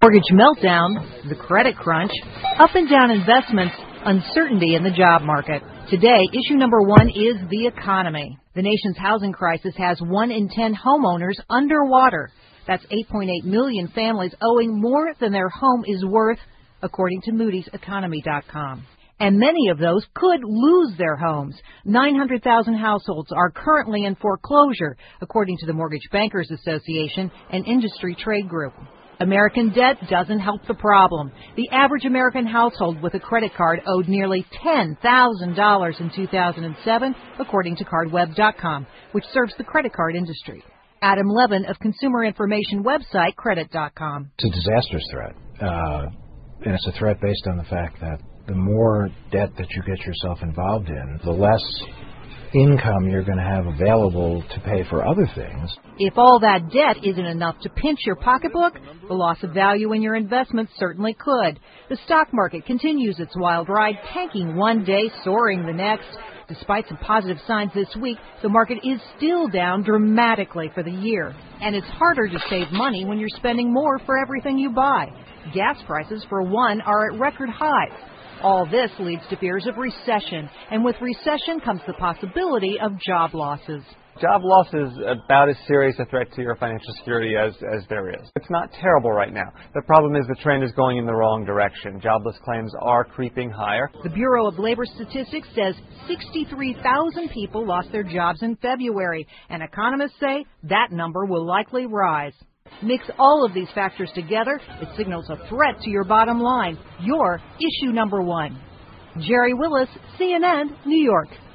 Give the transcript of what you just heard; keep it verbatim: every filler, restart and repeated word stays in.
Mortgage meltdown, the credit crunch, up and down investments, uncertainty in the job market. Today, issue number one is the economy. The nation's housing crisis has one in ten homeowners underwater. That's eight point eight million families owing more than their home is worth, according to Moody's Economy dot com. And many of those could lose their homes. nine hundred thousand households are currently in foreclosure, according to the Mortgage Bankers Association, an industry trade group. American debt doesn't help the problem. The average American household with a credit card owed nearly ten thousand dollars in two thousand seven, according to Card Web dot com, which serves the credit card industry. Adam Levin of consumer information website Credit dot com. It's a disastrous threat, uh, and it's a threat based on the fact that the more debt that you get yourself involved in, the less income you're going to have available to pay for other things. If all that debt isn't enough to pinch your pocketbook, the loss of value in your investments certainly could. The stock market continues its wild ride, tanking one day, soaring the next. Despite some positive signs this week, the market is still down dramatically for the year. And it's harder to save money when you're spending more for everything you buy. Gas prices, for one, are at record highs. All this leads to fears of recession, and with recession comes the possibility of job losses. Job loss is about as serious a threat to your financial security as, as there is. It's not terrible right now. The problem is the trend is going in the wrong direction. Jobless claims are creeping higher. The Bureau of Labor Statistics says sixty-three thousand people lost their jobs in February, and economists say that number will likely rise. Mix all of these factors together, it signals a threat to your bottom line. Your issue number one. Jerry Willis, C N N, New York.